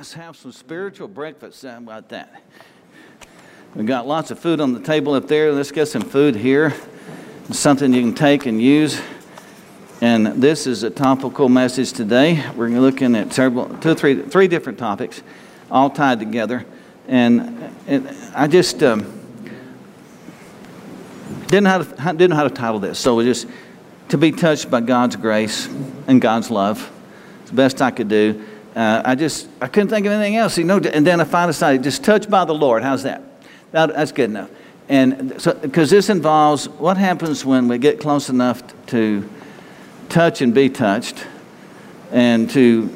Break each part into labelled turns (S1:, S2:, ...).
S1: Let's have some spiritual breakfast. How about that? We've got lots of food on the table up there. Let's get some food here. Something you can take and use. And this is a topical message today. We're looking at three different topics, all tied together. And I just didn't know how to title this. So we just to be touched by God's grace and God's love. It's the best I could do. I couldn't think of anything else, and then I finally decided, just touched by the Lord. How's that? That's good enough. And so, because this involves what happens when we get close enough to touch and be touched, and to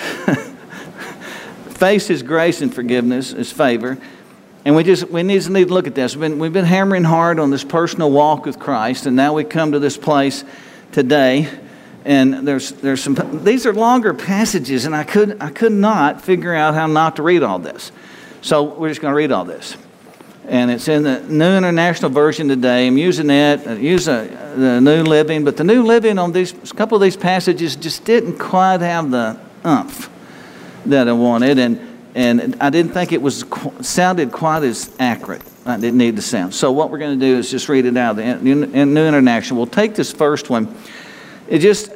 S1: face His grace and forgiveness, His favor. And we need to look at this. We've been hammering hard on this personal walk with Christ, and now we come to this place today. And there's some. These are longer passages, and I could not figure out how not to read all this. So we're just going to read all this, and it's in the New International Version today. I'm using it. I use the New Living, but the New Living on a couple of these passages just didn't quite have the oomph that I wanted, and I didn't think it sounded quite as accurate. I didn't need the sound. So what we're going to do is just read it out in New International. We'll take this first one. It just,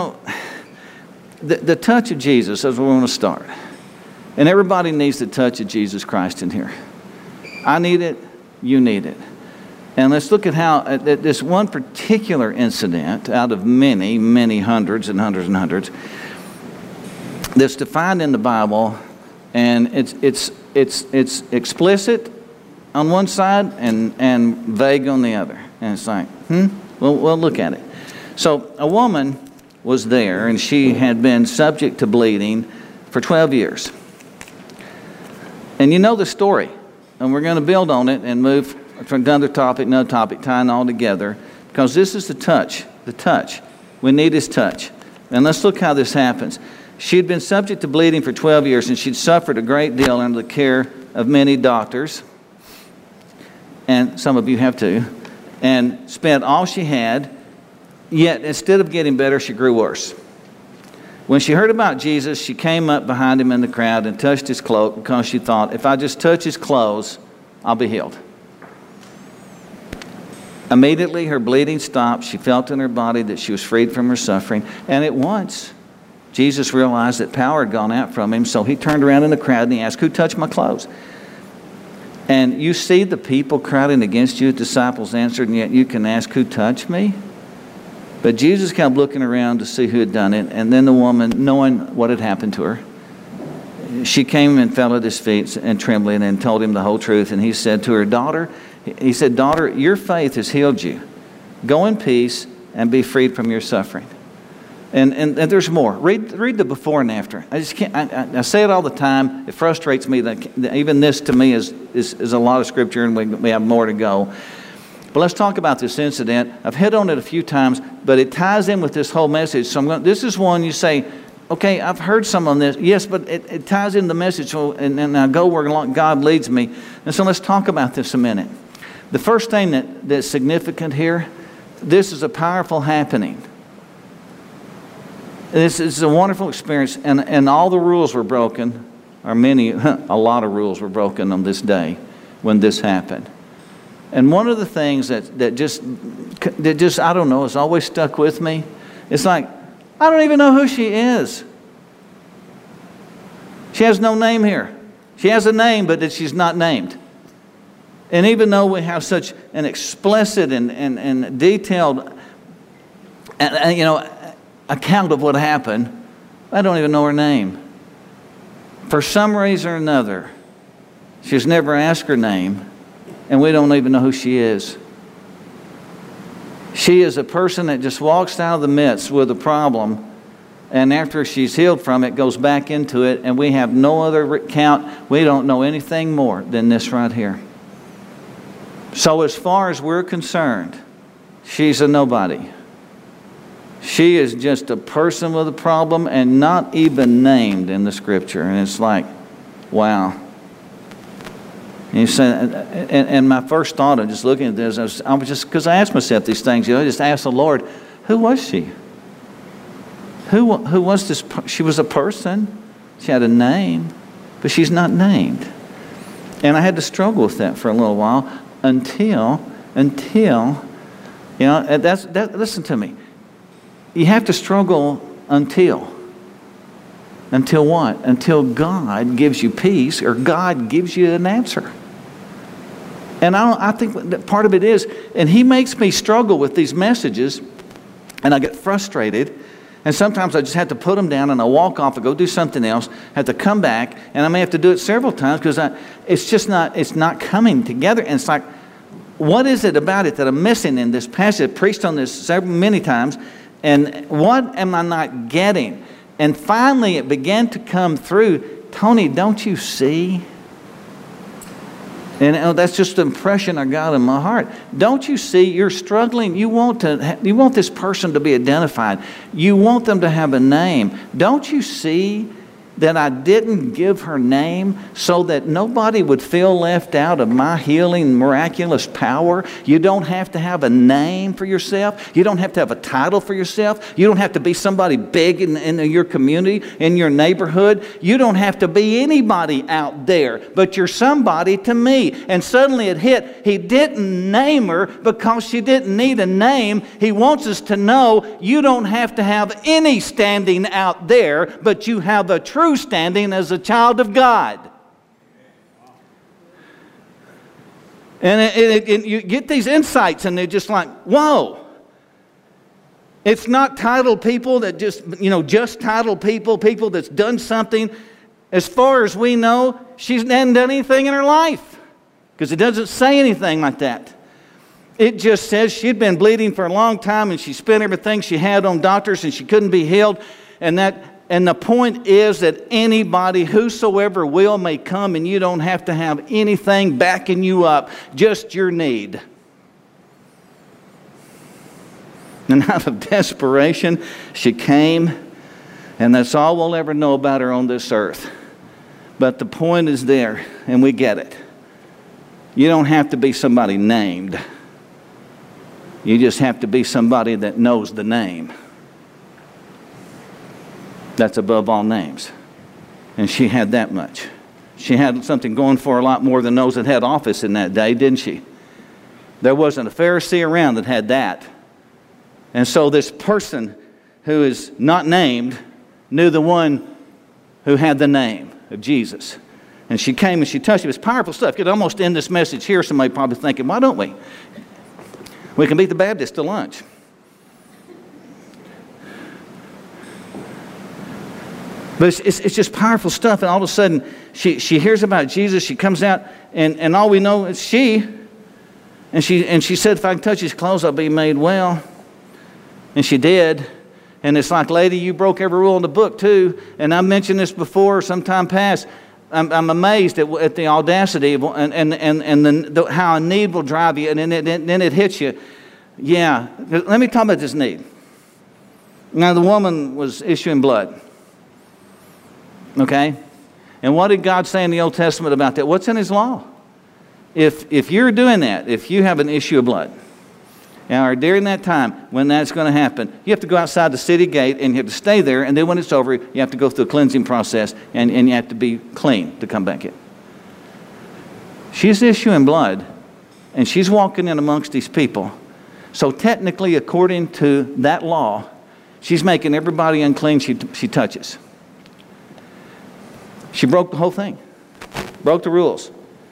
S1: the touch of Jesus is where we want to start. And everybody needs the touch of Jesus Christ in here. I need it. You need it. And let's look at how this one particular incident out of many, many hundreds and hundreds and hundreds that's defined in the Bible, and it's explicit on one side and vague on the other. And it's like, we'll look at it. So a woman was there, and she had been subject to bleeding for 12 years. And you know the story. And we're going to build on it and move from another topic, tying all together. Because this is the touch. The touch. We need His touch. And let's look how this happens. She had been subject to bleeding for 12 years, and she'd suffered a great deal under the care of many doctors. And some of you have too. And spent all she had. Yet, instead of getting better, she grew worse. When she heard about Jesus, she came up behind Him in the crowd and touched His cloak because she thought, if I just touch His clothes, I'll be healed. Immediately, her bleeding stopped. She felt in her body that she was freed from her suffering. And at once, Jesus realized that power had gone out from Him, so He turned around in the crowd and He asked, who touched my clothes? And you see the people crowding against you, the disciples answered, and yet you can ask, who touched me? But Jesus kept looking around to see who had done it. And then the woman, knowing what had happened to her, she came and fell at His feet and trembling and told Him the whole truth. And He said to her, daughter, your faith has healed you. Go in peace and be freed from your suffering. And there's more. Read the before and after. I just can't. I say it all the time. It frustrates me that even this to me is a lot of scripture, and we have more to go. But let's talk about this incident. I've hit on it a few times, but it ties in with this whole message. So this is one you say, okay, I've heard some on this. Yes, but it ties in the message, and I go where God leads me. And so let's talk about this a minute. The first thing that's significant here, this is a powerful happening. This is a wonderful experience, and all the rules were broken, or a lot of rules were broken on this day when this happened. And one of the things that just I don't know, has always stuck with me, it's like, I don't even know who she is. She has no name here. She has a name, but she's not named. And even though we have such an explicit and detailed account of what happened, I don't even know her name. For some reason or another, she's never asked her name. And we don't even know who she is. She is a person that just walks out of the midst with a problem, and after she's healed from it, goes back into it, and we have no other account. We don't know anything more than this right here. So as far as we're concerned, she's a nobody. She is just a person with a problem and not even named in the scripture. And it's like, wow. And you say, and my first thought of just looking at this, I was just, because I asked myself these things, I just asked the Lord, who was she? Who was this? She was a person. She had a name. but she's not named. And I had to struggle with that for a little while until, listen to me. You have to struggle until what? Until God gives you peace or God gives you an answer. And I think that part of it is, and He makes me struggle with these messages, and I get frustrated, and sometimes I just have to put them down and I walk off and go do something else, have to come back, and I may have to do it several times because it's not coming together. And it's like, what is it about it that I'm missing in this passage? I've preached on this many times, and what am I not getting? And finally it began to come through. Tony, don't you see? And that's just the impression I got in my heart. Don't you see? You're struggling. You want this person to be identified. You want them to have a name. Don't you see that I didn't give her name so that nobody would feel left out of my healing, miraculous power? You don't have to have a name for yourself. You don't have to have a title for yourself. You don't have to be somebody big in your community, in your neighborhood. You don't have to be anybody out there, but you're somebody to me. And suddenly it hit. He didn't name her because she didn't need a name. He wants us to know you don't have to have any standing out there, but you have a true standing as a child of God. And you get these insights and they're just like, whoa. It's not titled people that just titled people that's done something. As far as we know, she hasn't done anything in her life because it doesn't say anything like that. It just says she'd been bleeding for a long time and she spent everything she had on doctors and she couldn't be healed. And the point is that anybody, whosoever will, may come, and you don't have to have anything backing you up, just your need. And out of desperation, she came, and that's all we'll ever know about her on this earth. But the point is there, and we get it. You don't have to be somebody named. You just have to be somebody that knows the name. That's above all names. And she had that much. She had something going for her a lot more than those that had office in that day, didn't she? There wasn't a Pharisee around that had that. And so this person who is not named knew the one who had the name of Jesus. And she came and she touched him. It's powerful stuff. You could almost end this message here. Somebody probably thinking, why don't we? We can beat the Baptists to lunch. But it's just powerful stuff, and all of a sudden she hears about Jesus. She comes out, and all we know is she said, if I can touch his clothes, I'll be made well. And she did. And it's like, lady, you broke every rule in the book too. And I mentioned this before sometime past. I'm amazed at the audacity of, and how a need will drive you, and then it hits you. Yeah, let me talk about this need. Now the woman was issuing blood. Okay? And what did God say in the Old Testament about that? What's in His law? If you're doing that, if you have an issue of blood, or during that time when that's going to happen, you have to go outside the city gate and you have to stay there, and then when it's over, you have to go through a cleansing process and you have to be clean to come back in. She's issuing blood, and she's walking in amongst these people. So technically, according to that law, she's making everybody unclean she touches. She broke the whole thing, broke the rules.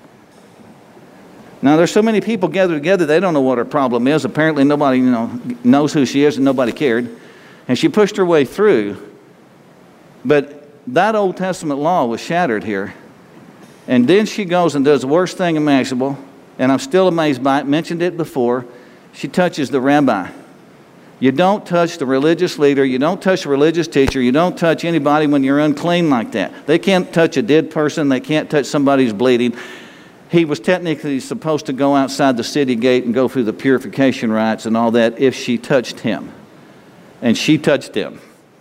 S1: Now, there's so many people gathered together, they don't know what her problem is. Apparently, nobody knows who she is, and nobody cared. And she pushed her way through. But that Old Testament law was shattered here. And then she goes and does the worst thing imaginable, and I'm still amazed by it, mentioned it before. She touches the rabbi. You don't touch the religious leader. You don't touch the religious teacher. You don't touch anybody when you're unclean like that. They can't touch a dead person. They can't touch somebody who's bleeding. He was technically supposed to go outside the city gate and go through the purification rites and all that if she touched him. And she touched him.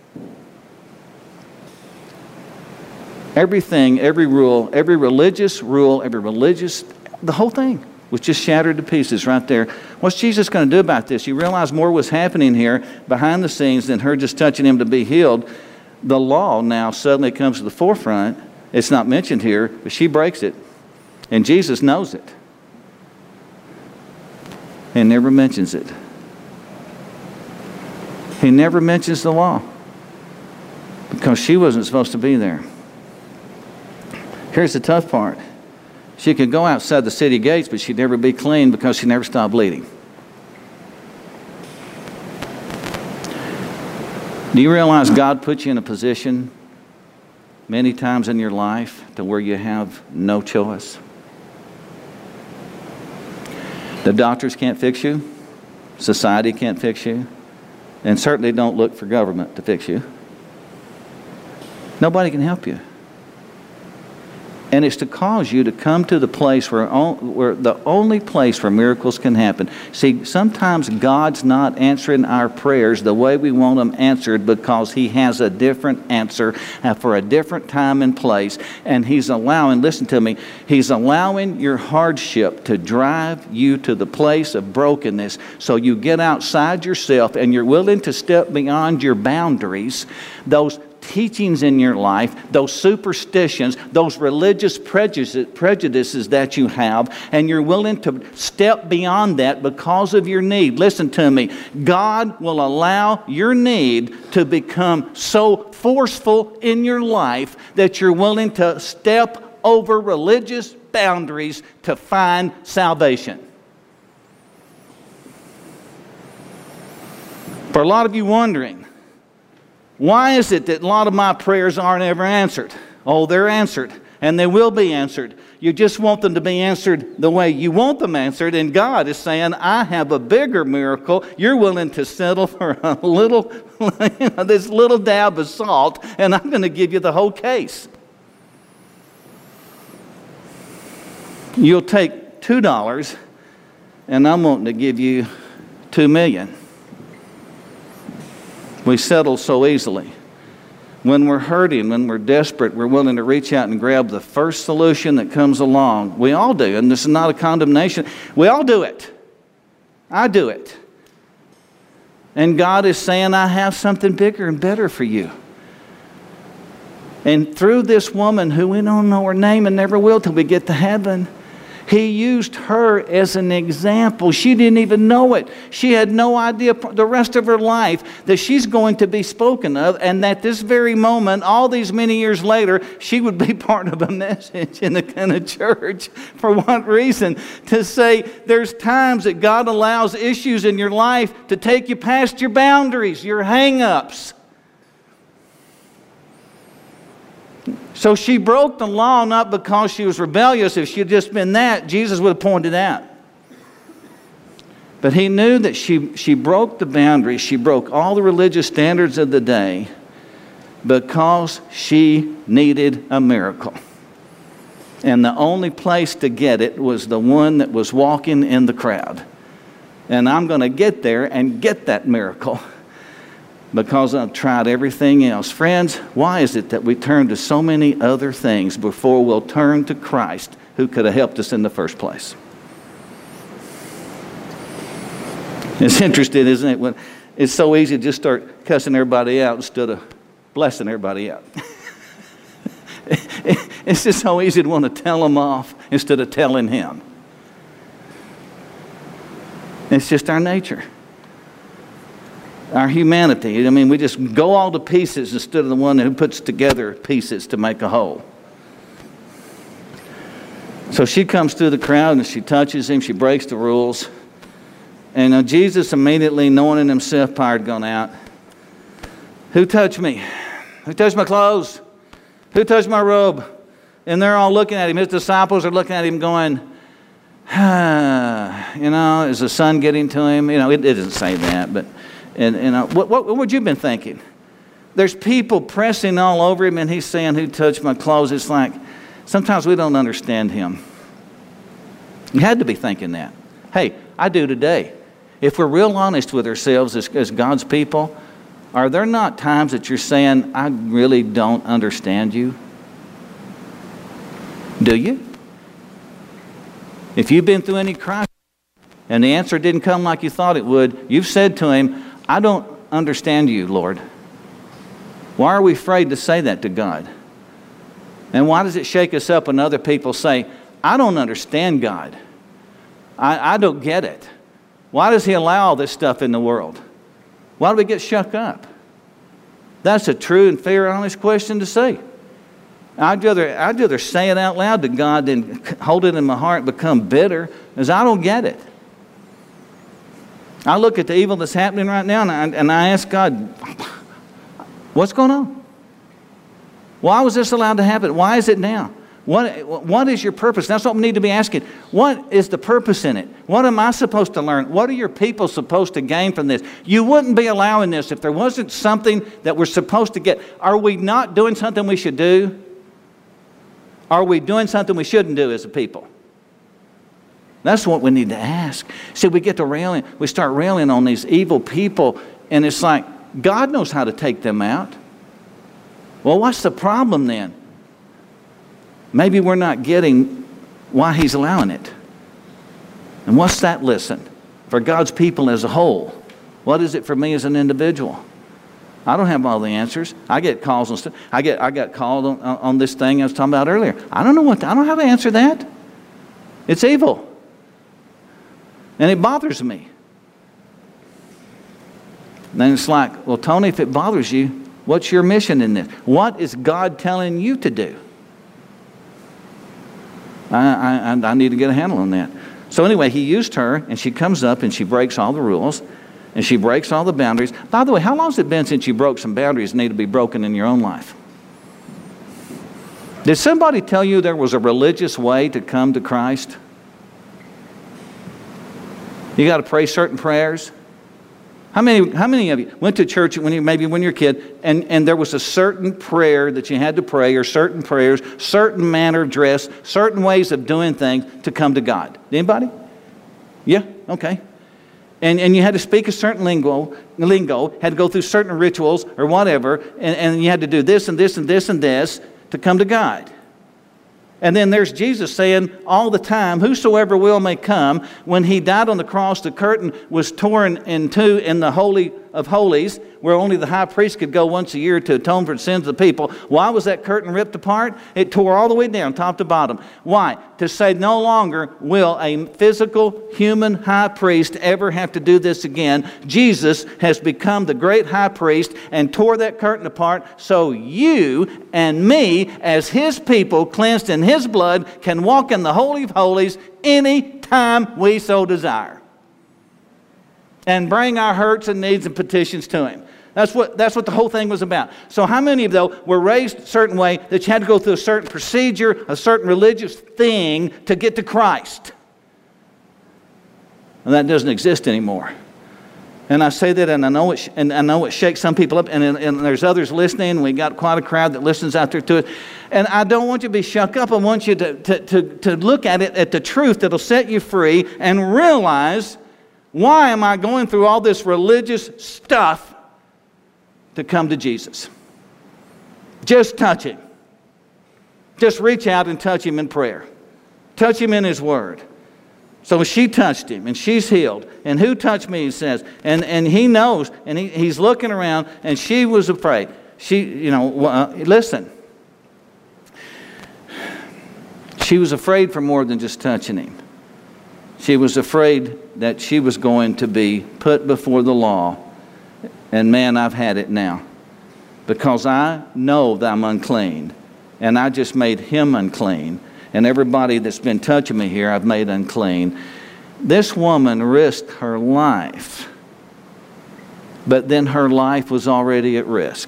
S1: Everything, every rule, the whole thing was just shattered to pieces right there. What's Jesus going to do about this? You realize more was happening here behind the scenes than her just touching him to be healed. The law now suddenly comes to the forefront, It's not mentioned here, but she breaks it. And Jesus knows it. And never mentions it. He never mentions the law. Because she wasn't supposed to be there. Here's the tough part. She could go outside the city gates, but she'd never be clean because she never stopped bleeding. Do you realize God put you in a position many times in your life to where you have no choice? The doctors can't fix you. Society can't fix you. And certainly don't look for government to fix you. Nobody can help you. And it's to cause you to come to the place where the only place where miracles can happen. See, sometimes God's not answering our prayers the way we want them answered because He has a different answer for a different time and place. And He's allowing, listen to me, He's allowing your hardship to drive you to the place of brokenness so you get outside yourself and you're willing to step beyond your boundaries, those teachings in your life, those superstitions, those religious prejudices that you have, and you're willing to step beyond that because of your need. Listen to me. God will allow your need to become so forceful in your life that you're willing to step over religious boundaries to find salvation. For a lot of you wondering, why is it that a lot of my prayers aren't ever answered? Oh, they're answered, and they will be answered. You just want them to be answered the way you want them answered, and God is saying, I have a bigger miracle. You're willing to settle for a little, this little dab of salt, and I'm going to give you the whole case. You'll take $2, and I'm wanting to give you $2 million. We settle so easily. When we're hurting, when we're desperate, we're willing to reach out and grab the first solution that comes along. We all do, and this is not a condemnation. We all do it. I do it. And God is saying, I have something bigger and better for you. And through this woman, who we don't know her name and never will till we get to heaven, He used her as an example. She didn't even know it. She had no idea the rest of her life that she's going to be spoken of, and that this very moment, all these many years later, she would be part of a message in a church. For what reason? To say there's times that God allows issues in your life to take you past your boundaries, your hang-ups. So she broke the law not because she was rebellious. If she had just been that, Jesus would have pointed out. But He knew that she broke the boundaries. She broke all the religious standards of the day because she needed a miracle. And the only place to get it was the one that was walking in the crowd. And I'm going to get there and get that miracle, because I've tried everything else. Friends, why is it that we turn to so many other things before we'll turn to Christ, who could have helped us in the first place? It's interesting, isn't it? When it's so easy to just start cussing everybody out instead of blessing everybody out. It's just so easy to want to tell them off instead of telling Him. It's just our nature. Our humanity. I mean, we just go all to pieces instead of the one who puts together pieces to make a whole. So she comes through the crowd and she touches Him. She breaks the rules. And Jesus immediately, knowing in Himself, power had gone out. Who touched me? Who touched my clothes? Who touched my robe? And they're all looking at Him. His disciples are looking at Him going, is the sun getting to Him? It doesn't say that, but... And what would you have been thinking? There's people pressing all over Him, and He's saying, who touched my clothes? It's like, sometimes we don't understand Him. You had to be thinking that. Hey, I do today. If we're real honest with ourselves as God's people, are there not times that you're saying, I really don't understand you? Do you? If you've been through any crisis, and the answer didn't come like you thought it would, you've said to Him, I don't understand you, Lord. Why are we afraid to say that to God? And why does it shake us up when other people say, I don't understand God. I don't get it. Why does He allow all this stuff in the world? Why do we get shook up? That's a true and fair, honest question to say. I'd rather say it out loud to God than hold it in my heart and become bitter, because I don't get it. I look at the evil that's happening right now, and I ask God, what's going on? Why was this allowed to happen? Why is it now? What is your purpose? That's what we need to be asking. What is the purpose in it? What am I supposed to learn? What are your people supposed to gain from this? You wouldn't be allowing this if there wasn't something that we're supposed to get. Are we not doing something we should do? Are we doing something we shouldn't do as a people? That's what we need to ask. See, we start railing on these evil people, and it's like, God knows how to take them out. Well, what's the problem then? Maybe we're not getting why He's allowing it. And what's that lesson for God's people as a whole? What is it for me as an individual? I don't have all the answers. I get calls on stuff. I got called on this thing I was talking about earlier. I don't know how to answer that. It's evil. And it bothers me. Then it's like, well, Tony, if it bothers you, what's your mission in this? What is God telling you to do? I need to get a handle on that. So anyway, He used her, and she comes up and she breaks all the rules, and she breaks all the boundaries. By the way, how long has it been since you broke some boundaries that need to be broken in your own life? Did somebody tell you there was a religious way to come to Christ? You got to pray certain prayers. How many of you went to church when you were a kid, and there was a certain prayer that you had to pray, or certain prayers, certain manner of dress, certain ways of doing things to come to God? Anybody? Yeah? Okay. And you had to speak a certain lingo, had to go through certain rituals or whatever, and you had to do this and this and this and this to come to God. And then there's Jesus saying all the time, whosoever will may come. When He died on the cross, the curtain was torn in two in the Holy of Holies, where only the high priest could go once a year to atone for the sins of the people. Why was that curtain ripped apart? It tore all the way down, top to bottom. Why? To say no longer will a physical human high priest ever have to do this again. Jesus has become the great high priest and tore that curtain apart, so you and me, as His people, cleansed in His blood, can walk in the Holy of Holies any time we so desire, and bring our hurts and needs and petitions to Him. That's what the whole thing was about. So how many of you, though, were raised a certain way that you had to go through a certain procedure, a certain religious thing to get to Christ? And that doesn't exist anymore. And I say that, and I know it shakes some people up, and there's others listening. We got quite a crowd that listens out there to it. And I don't want you to be shook up. I want you to look at it, at the truth that'll set you free, and realize, why am I going through all this religious stuff to come to Jesus? Just touch Him. Just reach out and touch Him in prayer. Touch Him in His Word. So she touched Him, and she's healed. And who touched me, He says. And He knows, and He's looking around, and she was afraid. Listen. She was afraid for more than just touching Him. She was afraid that she was going to be put before the law. And man, I've had it now. Because I know that I'm unclean. And I just made Him unclean. And everybody that's been touching me here, I've made unclean. This woman risked her life. But then her life was already at risk.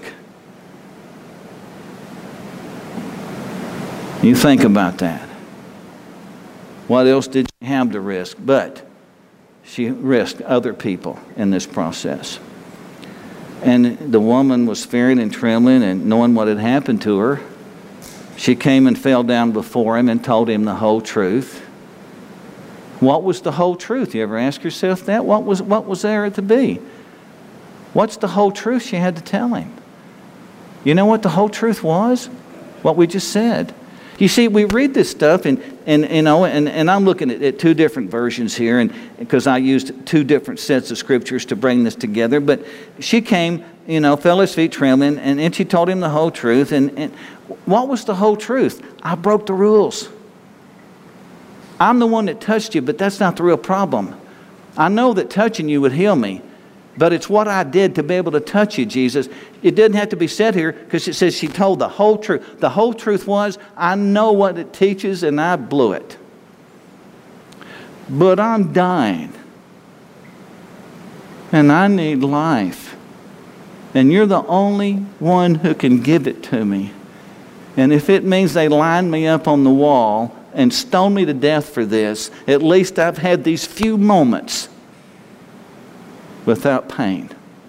S1: You think about that. What else did she have to risk? But she risked other people in this process. And the woman was fearing and trembling and knowing what had happened to her. She came and fell down before Him and told Him the whole truth. What was the whole truth? You ever ask yourself that? What was there to be? What's the whole truth she had to tell Him? You know what the whole truth was? What we just said. You see, we read this stuff, and I'm looking at two different versions here, and because I used two different sets of scriptures to bring this together. But she came, fell at his feet trembling, and she told him the whole truth. And what was the whole truth? I broke the rules. I'm the one that touched you, but that's not the real problem. I know that touching you would heal me, but it's what I did to be able to touch you, Jesus. It didn't have to be said here because it says she told the whole truth. The whole truth was, I know what it teaches and I blew it. But I'm dying. And I need life. And you're the only one who can give it to me. And if it means they line me up on the wall and stone me to death for this, at least I've had these few moments without pain.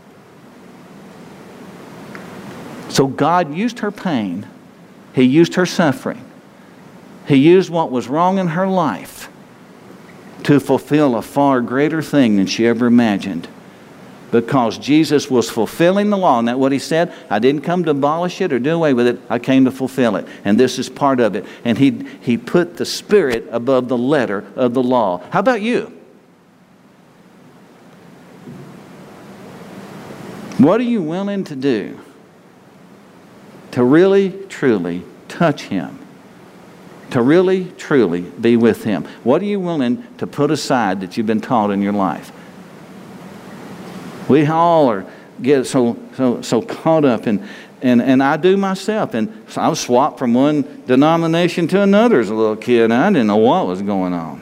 S1: So God used her pain. He used her suffering. He used what was wrong in her life to fulfill a far greater thing than she ever imagined. Because Jesus was fulfilling the law. And that's what he said. I didn't come to abolish it or do away with it. I came to fulfill it. And this is part of it. And he put the spirit above the letter of the law. How about you? What are you willing to do to really, truly touch him? To really, truly be with him? What are you willing to put aside that you've been taught in your life? We all get so caught up, and I do myself. And I was swapped from one denomination to another as a little kid, and I didn't know what was going on.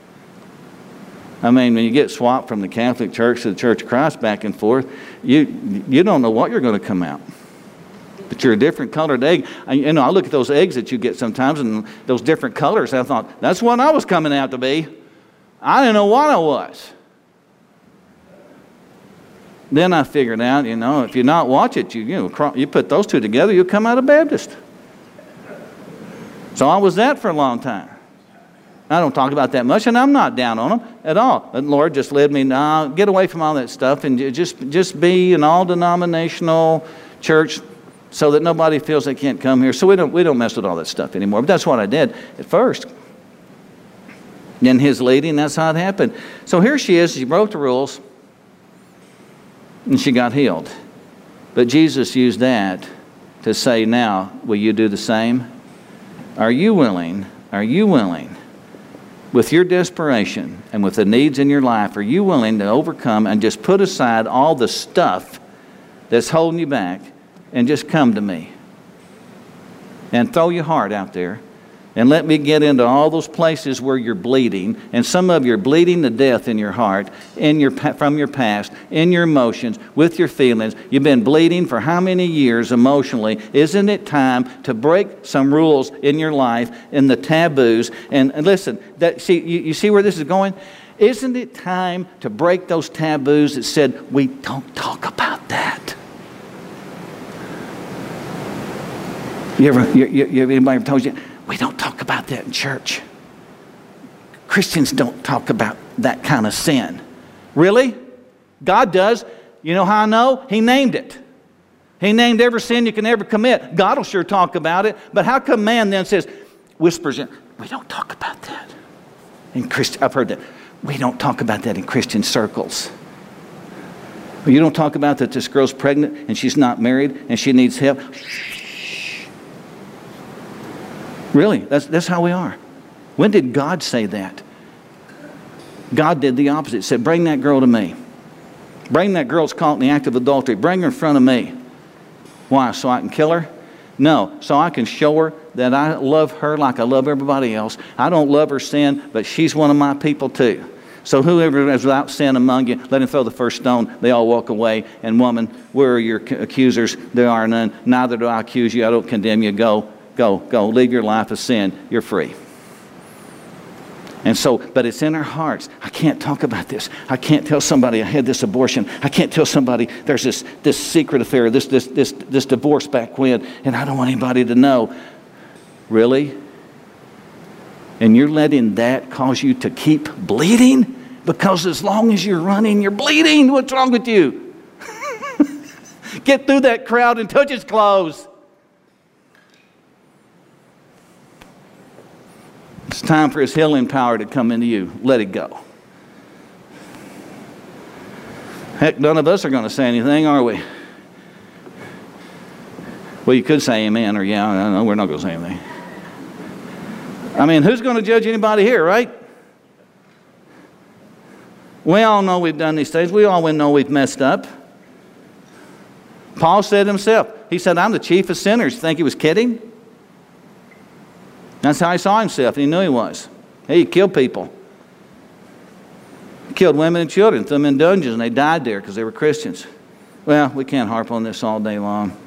S1: I mean, when you get swapped from the Catholic Church to the Church of Christ back and forth, you don't know what you're going to come out. But you're a different colored egg. I look at those eggs that you get sometimes and those different colors. I thought, that's what I was coming out to be. I didn't know what I was. Then I figured out, if you not watch it, you put those two together, you'll come out a Baptist. So I was that for a long time. I don't talk about that much, and I'm not down on them at all. The Lord just led me, get away from all that stuff and just be an all-denominational church so that nobody feels they can't come here. So we don't mess with all that stuff anymore. But that's what I did at first. In his leading, that's how it happened. So here she is. She broke the rules, and she got healed. But Jesus used that to say, now, will you do the same? Are you willing, with your desperation and with the needs in your life, are you willing to overcome and just put aside all the stuff that's holding you back and just come to me? And throw your heart out there and let me get into all those places where you're bleeding. And some of you are bleeding to death in your heart, from your past, in your emotions, with your feelings. You've been bleeding for how many years emotionally? Isn't it time to break some rules in your life, in the taboos? And listen, you see where this is going? Isn't it time to break those taboos that said, we don't talk about that? Anybody ever told you, we don't talk about that in church? Christians don't talk about that kind of sin. Really? God does. You know how I know? He named it. He named every sin you can ever commit. God will sure talk about it. But how come man then whispers in, we don't talk about that in Christian? I've heard that. We don't talk about that in Christian circles. You don't talk about that this girl's pregnant and she's not married and she needs help. Really, that's how we are. When did God say that? God did the opposite. He said, bring that girl to me. Bring that girl that's caught in the act of adultery. Bring her in front of me. Why? So I can kill her? No, so I can show her that I love her like I love everybody else. I don't love her sin, but she's one of my people too. So whoever is without sin among you, let him throw the first stone. They all walk away. And woman, where are your accusers? There are none. Neither do I accuse you. I don't condemn you. Go. Live your life of sin. You're free. And so, but it's in our hearts. I can't talk about this. I can't tell somebody I had this abortion. I can't tell somebody there's this secret affair, this divorce back when, and I don't want anybody to know. Really? And you're letting that cause you to keep bleeding? Because as long as you're running, you're bleeding. What's wrong with you? Get through that crowd and touch his clothes. It's time for His healing power to come into you. Let it go. Heck, none of us are going to say anything, are we? Well, you could say amen or yeah. No, we're not going to say anything. I mean, who's going to judge anybody here, right? We all know we've done these things. We all know we've messed up. Paul said himself, he said, I'm the chief of sinners. You think he was kidding? That's how he saw himself, and he knew he was. He killed people. He killed women and children, threw them in dungeons, and they died there because they were Christians. Well, we can't harp on this all day long.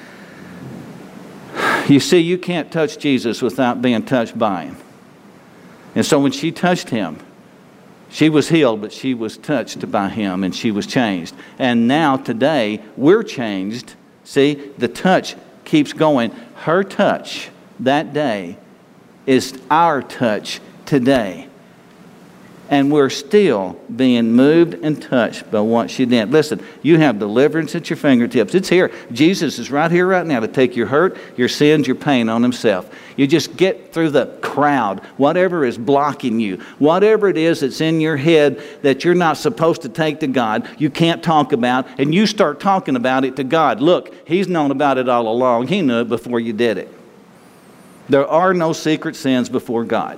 S1: You see, you can't touch Jesus without being touched by Him. And so when she touched Him, she was healed, but she was touched by Him, and she was changed. And now, today, we're changed. See, the touch keeps going. Her touch that day is our touch today. And we're still being moved and touched by what she did. Listen, you have deliverance at your fingertips. It's here. Jesus is right here right now to take your hurt, your sins, your pain on Himself. You just get through the crowd, whatever is blocking you, whatever it is that's in your head that you're not supposed to take to God, you can't talk about, and you start talking about it to God. Look, He's known about it all along. He knew it before you did it. There are no secret sins before God.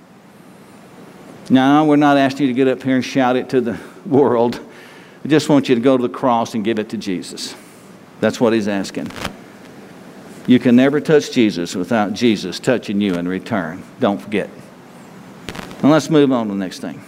S1: No, we're not asking you to get up here and shout it to the world. We just want you to go to the cross and give it to Jesus. That's what He's asking. You can never touch Jesus without Jesus touching you in return. Don't forget. Now let's move on to the next thing.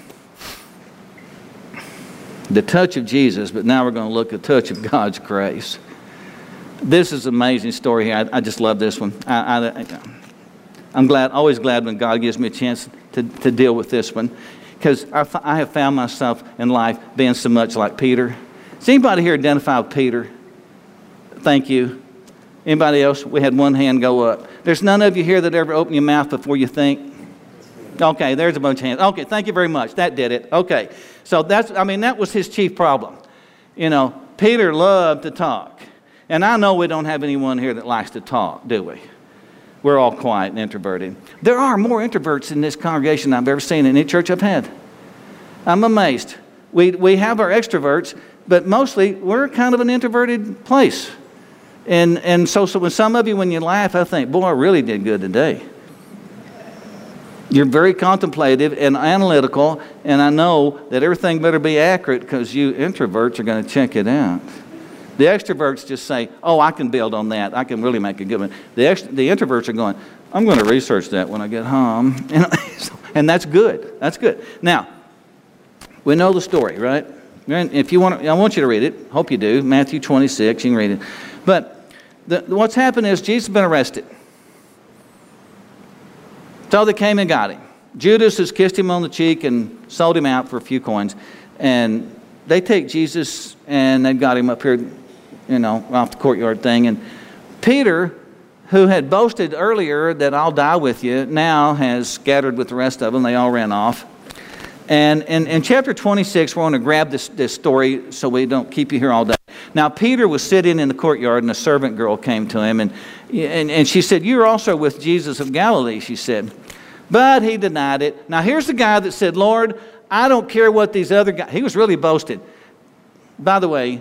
S1: The touch of Jesus, but now we're going to look at the touch of God's grace. This is an amazing story here. I just love this one. I'm always glad when God gives me a chance to deal with this one, because I have found myself in life being so much like Peter. Does anybody here identify with Peter? Thank you. Anybody else? We had one hand go up. There's none of you here that ever open your mouth before you think? Okay, there's a bunch of hands. Okay, thank you very much. That did it. Okay, so that was his chief problem. You know, Peter loved to talk. And I know we don't have anyone here that likes to talk, do we? We're all quiet and introverted. There are more introverts in this congregation than I've ever seen in any church I've had. I'm amazed. We have our extroverts, but mostly we're kind of an introverted place. And so when some of you, when you laugh, I think, boy, I really did good today. You're very contemplative and analytical, and I know that everything better be accurate because you introverts are going to check it out. The extroverts just say, oh, I can build on that. I can really make a good one. The introverts are going, I'm going to research that when I get home. And that's good. That's good. Now, we know the story, right? If you want, I want you to read it. Hope you do. Matthew 26, you can read it. But what's happened is Jesus has been arrested. So they came and got him. Judas has kissed him on the cheek and sold him out for a few coins. And they take Jesus and they've got him up here, off the courtyard thing. And Peter, who had boasted earlier that I'll die with you, now has scattered with the rest of them. They all ran off. And in chapter 26, we're going to grab this story so we don't keep you here all day. Now, Peter was sitting in the courtyard, and a servant girl came to him, and she said, you're also with Jesus of Galilee, she said. But he denied it. Now, here's the guy that said, Lord, I don't care what these other guys... He was really boasted. By the way,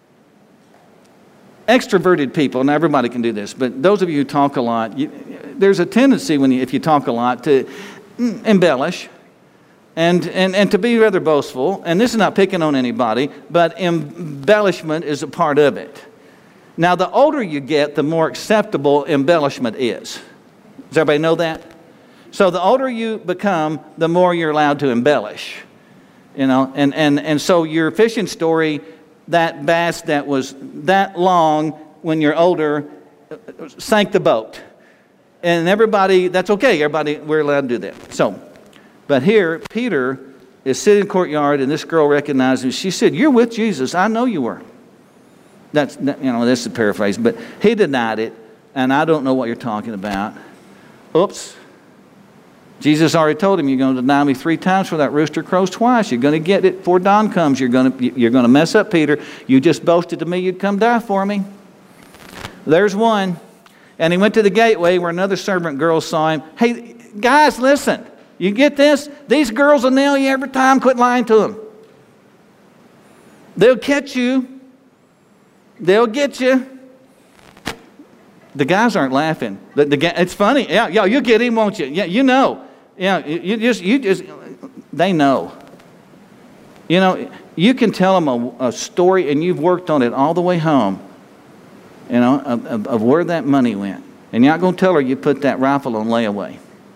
S1: extroverted people, and everybody can do this, but those of you who talk a lot, there's a tendency if you talk a lot to embellish and to be rather boastful. And this is not picking on anybody, but embellishment is a part of it. Now, the older you get, the more acceptable embellishment is. Does everybody know that? So the older you become, the more you're allowed to embellish. And so your fishing story, that bass that was that long when you're older sank the boat. And everybody, that's okay. Everybody, we're allowed to do that. So, but here, Peter is sitting in the courtyard, and this girl recognized him. She said, you're with Jesus. I know you were. This is a paraphrase, but he denied it, and I don't know what you're talking about. Oops. Jesus already told him, you're going to deny me 3 times for that rooster crows twice. You're going to get it before dawn comes. You're going to mess up, Peter. You just boasted to me you'd come die for me. There's one. And he went to the gateway where another servant girl saw him. Hey, guys, listen. You get this? These girls will nail you every time. Quit lying to them. They'll catch you. They'll get you. The guys aren't laughing. It's funny. Yeah, you get him, won't you? Yeah, you know. Yeah, you just. They know. You know, you can tell them a story, and you've worked on it all the way home. You know, of where that money went, and you're not going to tell her you put that rifle on layaway.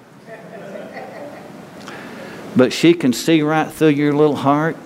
S1: But she can see right through your little heart.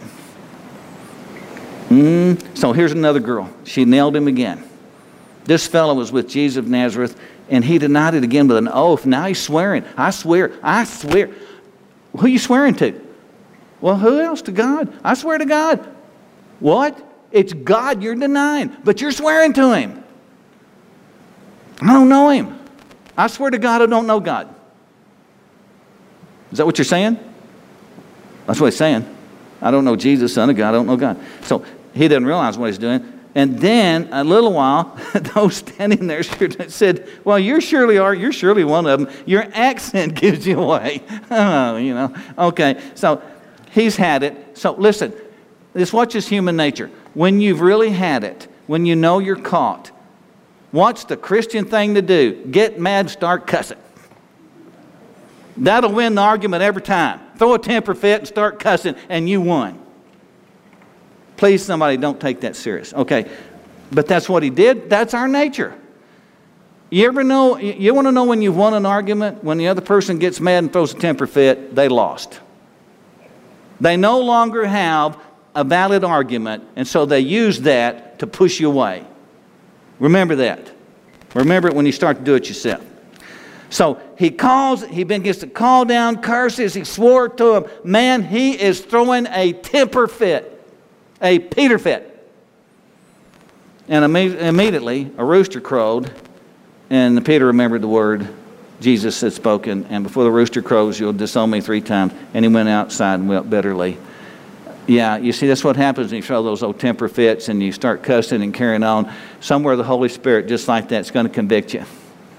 S1: So here's another girl. She nailed him again. This fellow was with Jesus of Nazareth, and he denied it again with an oath. Now he's swearing. I swear. Who are you swearing to? Well, who else? To God. I swear to God. What? It's God you're denying, but you're swearing to him. I don't know him. I swear to God I don't know God. Is that what you're saying? That's what he's saying. I don't know Jesus, Son of God. I don't know God. So he didn't realize what he's doing. And then a little while, those standing there said, well, you surely are. You're surely one of them. Your accent gives you away. Oh, you know. Okay, so he's had it. So listen, watch this human nature. When you've really had it, when you know you're caught, what's the Christian thing to do? Get mad, start cussing. That'll win the argument every time. Throw a temper fit and start cussing, and you won. Please, somebody, don't take that serious. Okay, but that's what he did. That's our nature. You ever know, you want to know when you've won an argument? When the other person gets mad and throws a temper fit, they lost. They no longer have a valid argument, and so they use that to push you away. Remember that. Remember it when you start to do it yourself. So he begins to call down curses. He swore to him. Man, he is throwing a temper fit. A Peter fit. And immediately a rooster crowed, and Peter remembered the word Jesus had spoken, and before the rooster crows, you'll disown me 3 times. And he went outside and wept bitterly. Yeah, you see, that's what happens when you throw those old temper fits and you start cussing and carrying on. Somewhere the Holy Spirit, just like that, is going to convict you.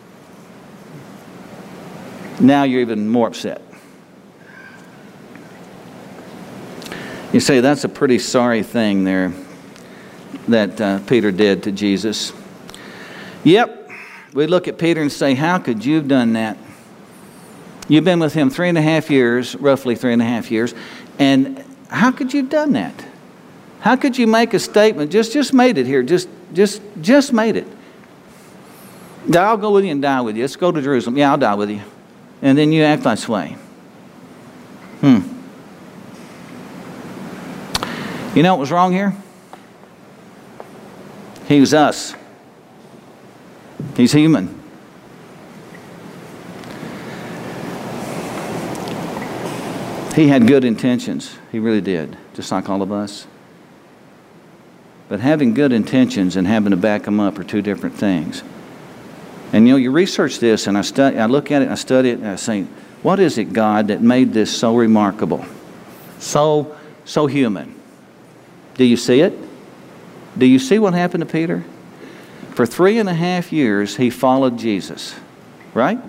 S1: Now you're even more upset. You say, that's a pretty sorry thing there that Peter did to Jesus. Yep, we look at Peter and say, how could you have done that? You've been with him 3.5 years, roughly 3.5 years, and how could you have done that? How could you make a statement? Just made it here. Just made it. I'll go with you and die with you. Let's go to Jerusalem. Yeah, I'll die with you. And then you act this way. You know what was wrong here? He was us. He's human. He had good intentions. He really did, just like all of us. But having good intentions and having to back them up are 2 different things. And you know, you research this, and I look at it, and I study it, and I say, what is it, God, that made this so remarkable? So human. Do you see it? Do you see what happened to Peter? For 3.5 years, he followed Jesus, right?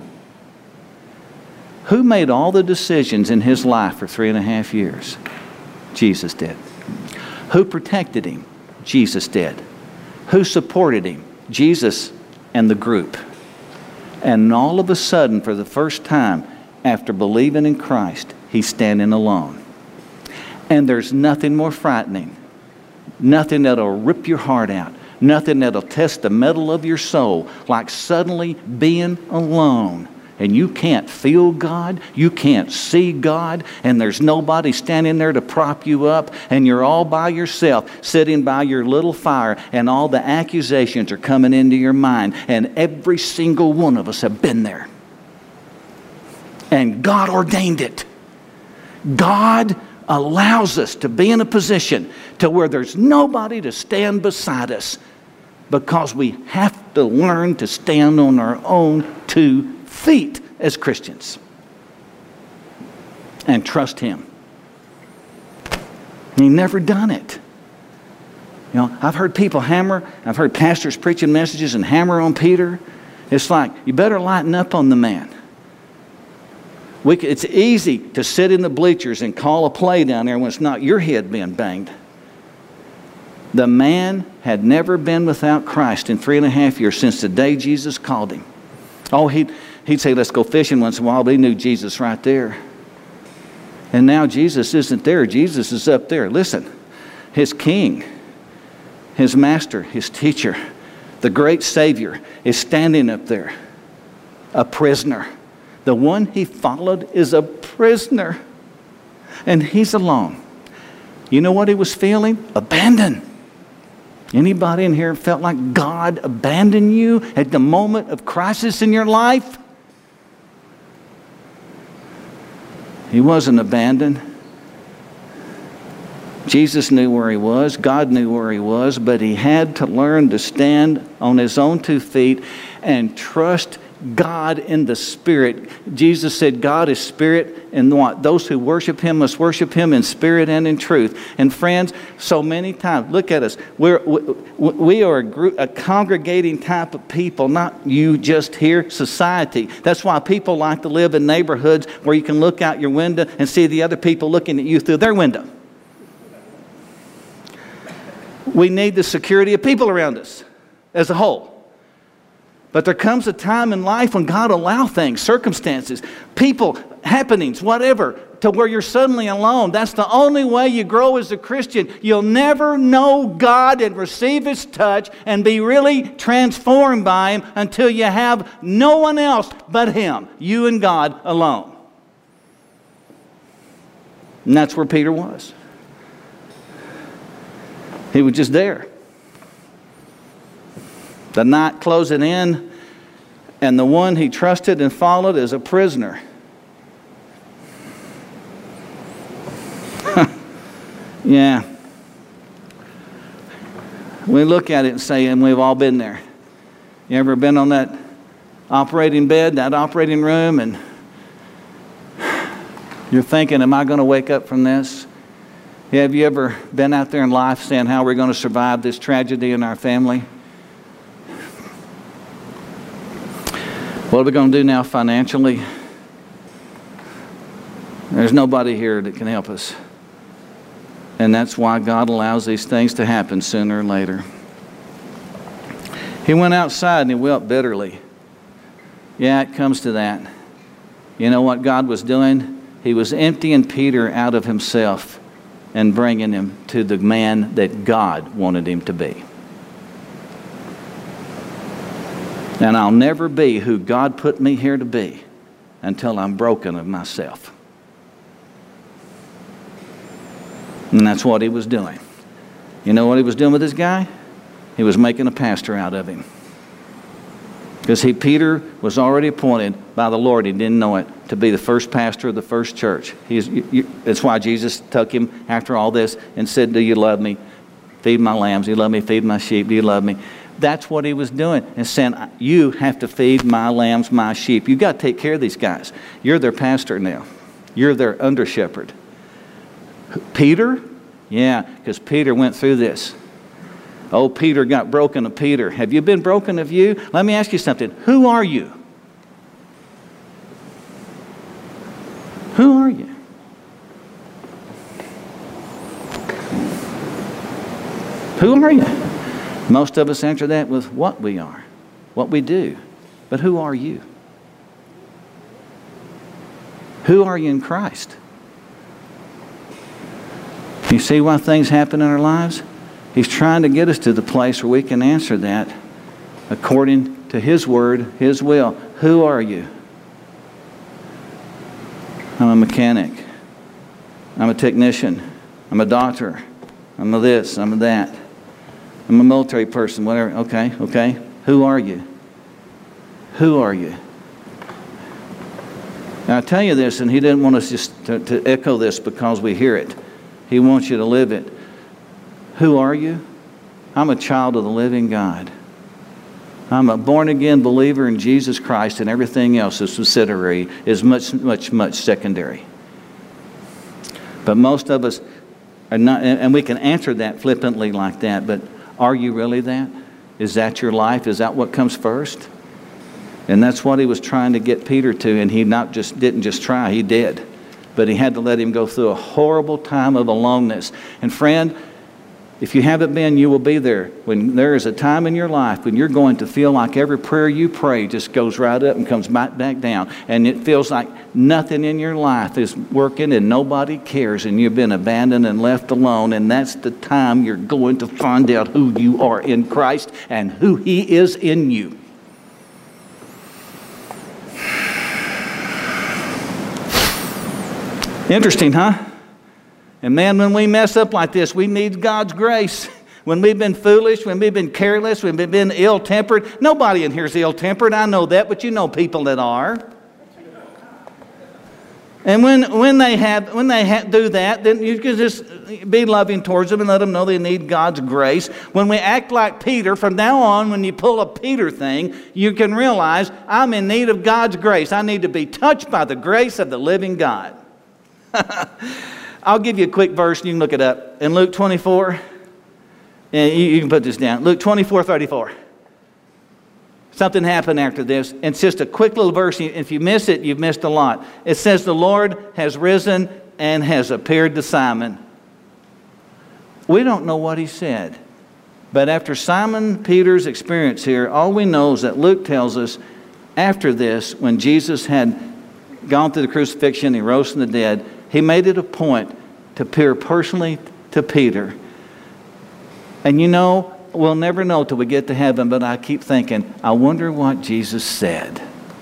S1: Who made all the decisions in his life for 3.5 years? Jesus did. Who protected him? Jesus did. Who supported him? Jesus and the group. And all of a sudden, for the first time, after believing in Christ, he's standing alone. And there's nothing more frightening. Nothing that'll rip your heart out. Nothing that'll test the metal of your soul like suddenly being alone. And you can't feel God, you can't see God, and there's nobody standing there to prop you up, and you're all by yourself, sitting by your little fire, and all the accusations are coming into your mind, and every single one of us have been there. And God ordained it. God allows us to be in a position to where there's nobody to stand beside us, because we have to learn to stand on our own 2 feet as Christians and trust Him. He never done it. You know, I've heard people hammer, I've heard pastors preaching messages and hammer on Peter. It's like, you better lighten up on the man. It's easy to sit in the bleachers and call a play down there when it's not your head being banged. The man had never been without Christ in 3.5 years since the day Jesus called him. Oh, he'd say, let's go fishing once in a while, but he knew Jesus right there. And now Jesus isn't there. Jesus is up there. Listen, his king, his master, his teacher, the great Savior is standing up there, a prisoner. The one he followed is a prisoner. And he's alone. You know what he was feeling? Abandoned. Anybody in here felt like God abandoned you at the moment of crisis in your life? He wasn't abandoned. Jesus knew where he was. God knew where he was. But he had to learn to stand on his own 2 feet and trust God in the Spirit. Jesus said God is Spirit, and what? Those who worship Him must worship Him in spirit and in truth. And friends, so many times, look at us. We are a congregating type of people, not you just here, society. That's why people like to live in neighborhoods where you can look out your window and see the other people looking at you through their window. We need the security of people around us as a whole. But there comes a time in life when God allows things, circumstances, people, happenings, whatever, to where you're suddenly alone. That's the only way you grow as a Christian. You'll never know God and receive His touch and be really transformed by Him until you have no one else but Him, you and God alone. And that's where Peter was. He was just there. The night closing in, and the one he trusted and followed is a prisoner. Yeah. We look at it and say, and we've all been there. You ever been on that operating bed, that operating room, and you're thinking, am I going to wake up from this? Have you ever been out there in life saying, how are we going to survive this tragedy in our family? What are we going to do now financially? There's nobody here that can help us. And that's why God allows these things to happen sooner or later. He went outside and he wept bitterly. Yeah, it comes to that. You know what God was doing? He was emptying Peter out of himself and bringing him to the man that God wanted him to be. And I'll never be who God put me here to be until I'm broken of myself. And that's what he was doing. You know what he was doing with this guy? He was making a pastor out of him. Because Peter was already appointed by the Lord, he didn't know it, to be the first pastor of the first church. That's why Jesus took him after all this and said, do you love me? Feed my lambs. Do you love me? Feed my sheep. Do you love me? That's what he was doing. And saying, you have to feed my lambs, my sheep. You've got to take care of these guys. You're their pastor now. You're their under shepherd. Peter? Yeah, because Peter went through this. Oh, Peter got broken of Peter. Have you been broken of you? Let me ask you something. Who are you? Who are you? Who are you? Most of us answer that with what we are, what we do. But who are you? Who are you in Christ? You see why things happen in our lives? He's trying to get us to the place where we can answer that according to His Word, His will. Who are you? I'm a mechanic. I'm a technician. I'm a doctor. I'm a this. I'm a that. I'm a military person, whatever. Okay. Who are you? Who are you? Now, I tell you this, and He didn't want us just to echo this because we hear it. He wants you to live it. Who are you? I'm a child of the living God. I'm a born-again believer in Jesus Christ, and everything else is subsidiary, is much secondary. But most of us are not, and we can answer that flippantly like that, but are you really that? Is that your life? Is that what comes first? And that's what he was trying to get Peter to, and he didn't just try, he did. But he had to let him go through a horrible time of aloneness. And friend, if you haven't been, you will be there. When there is a time in your life when you're going to feel like every prayer you pray just goes right up and comes back down. And it feels like nothing in your life is working and nobody cares and you've been abandoned and left alone. And that's the time you're going to find out who you are in Christ and who He is in you. Interesting, huh? And man, when we mess up like this, we need God's grace. When we've been foolish, when we've been careless, when we've been ill-tempered. Nobody in here is ill-tempered, I know that, but you know people that are. And when they do that, then you can just be loving towards them and let them know they need God's grace. When we act like Peter, from now on, when you pull a Peter thing, you can realize I'm in need of God's grace. I need to be touched by the grace of the living God. I'll give you a quick verse and you can look it up. In Luke 24, and you can put this down. Luke 24:34. Something happened after this. And it's just a quick little verse. If you miss it, you've missed a lot. It says, the Lord has risen and has appeared to Simon. We don't know what he said. But after Simon Peter's experience here, all we know is that Luke tells us after this, when Jesus had gone through the crucifixion, he rose from the dead, he made it a point to appear personally to Peter. And you know, we'll never know till we get to heaven, but I keep thinking, I wonder what Jesus said.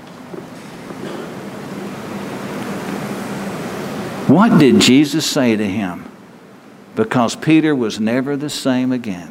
S1: What did Jesus say to him? Because Peter was never the same again.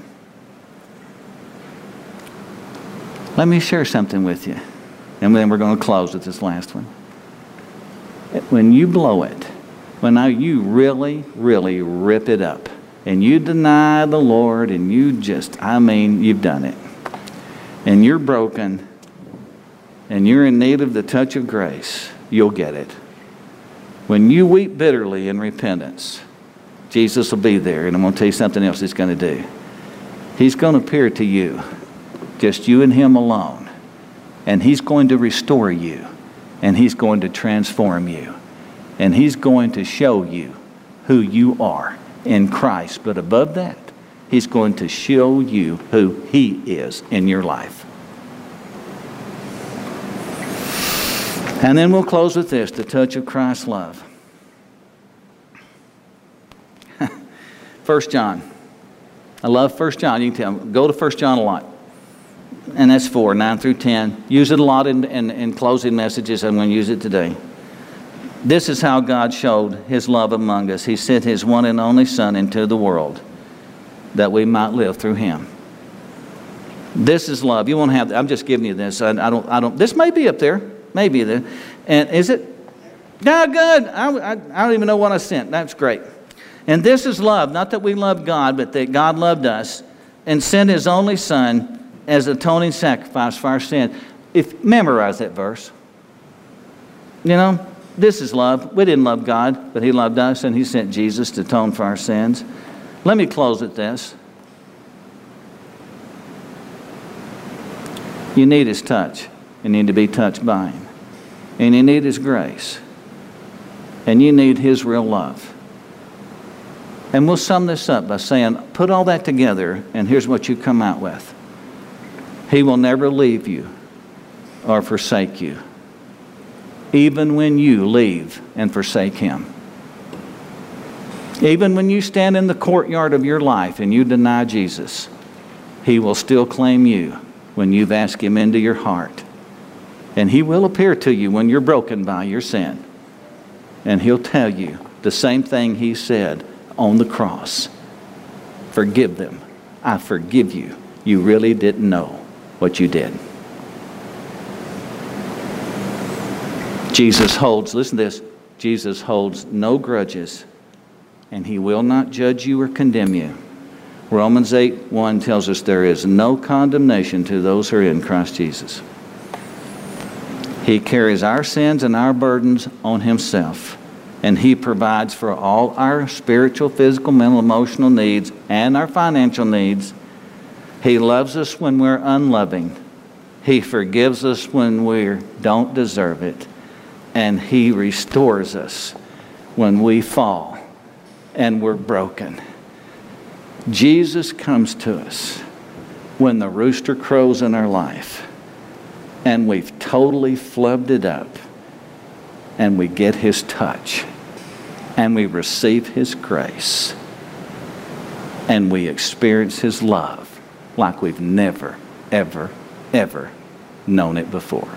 S1: Let me share something with you, and then we're going to close with this last one. When you blow it, when now you really, really rip it up, and you deny the Lord, and you've done it, and you're broken, and you're in need of the touch of grace, you'll get it. When you weep bitterly in repentance, Jesus will be there, and I'm going to tell you something else He's going to do. He's going to appear to you, just you and Him alone, and He's going to restore you. And He's going to transform you. And He's going to show you who you are in Christ. But above that, He's going to show you who He is in your life. And then we'll close with this, the touch of Christ's love. 1 John. I love 1 John. You can tell me, go to 1 John a lot. And that's 4, 9 through 10. Use it a lot in closing messages. I'm going to use it today. This is how God showed His love among us. He sent His one and only Son into the world that we might live through Him. This is love. You won't have. I'm just giving you this. I don't. This may be up there. Maybe there. And is it? No, good. I don't even know what I sent. That's great. And this is love. Not that we love God, but that God loved us and sent His only Son as atoning sacrifice for our sin. Memorize that verse. You know, this is love. We didn't love God, but He loved us, and He sent Jesus to atone for our sins. Let me close with this. You need His touch. You need to be touched by Him. And you need His grace. And you need His real love. And we'll sum this up by saying, put all that together, and here's what you come out with. He will never leave you or forsake you, even when you leave and forsake Him. Even when you stand in the courtyard of your life and you deny Jesus, He will still claim you when you've asked Him into your heart. And He will appear to you when you're broken by your sin. And He'll tell you the same thing He said on the cross. Forgive them. I forgive you. You really didn't know what you did. Jesus holds, listen to this, Jesus holds no grudges, and He will not judge you or condemn you. Romans 8:1 tells us there is no condemnation to those who are in Christ Jesus. He carries our sins and our burdens on Himself, and He provides for all our spiritual, physical, mental, emotional needs and our financial needs. He loves us when we're unloving. He forgives us when we don't deserve it. And He restores us when we fall and we're broken. Jesus comes to us when the rooster crows in our life and we've totally flubbed it up, and we get His touch and we receive His grace and we experience His love like we've never, ever, ever known it before.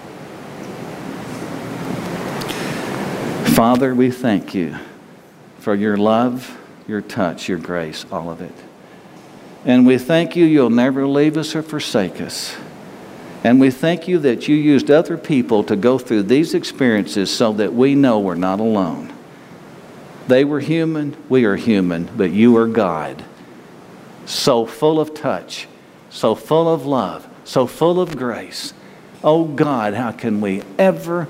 S1: Father, we thank You for Your love, Your touch, Your grace, all of it. And we thank You, You'll never leave us or forsake us. And we thank You that You used other people to go through these experiences so that we know we're not alone. They were human, we are human, but You are God. So full of touch, so full of love, so full of grace. Oh God, how can we ever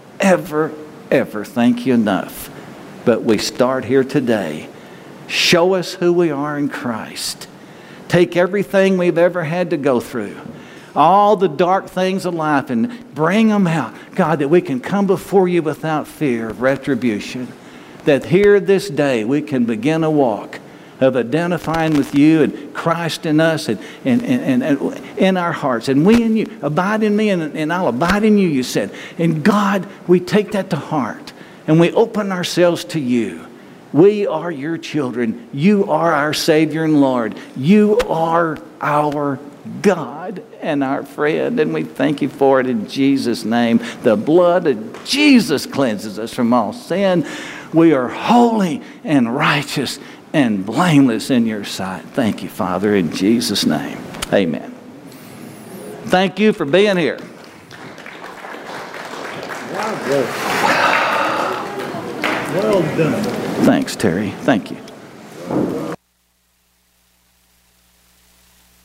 S1: thank You enough? But we start here today. Show us who we are in Christ. Take everything we've ever had to go through, all the dark things of life, and bring them out. God, that we can come before You without fear of retribution. That here this day we can begin a walk of identifying with You and Christ in us and in our hearts. And we in You. Abide in Me and I'll abide in You, You said. And God, we take that to heart and we open ourselves to You. We are Your children. You are our Savior and Lord. You are our God and our friend. And we thank You for it in Jesus' name. The blood of Jesus cleanses us from all sin. We are holy and righteous and blameless in Your sight. Thank You, Father, in Jesus' name. Amen. Thank you for being here.
S2: Well done.
S1: Thanks, Terry. Thank you.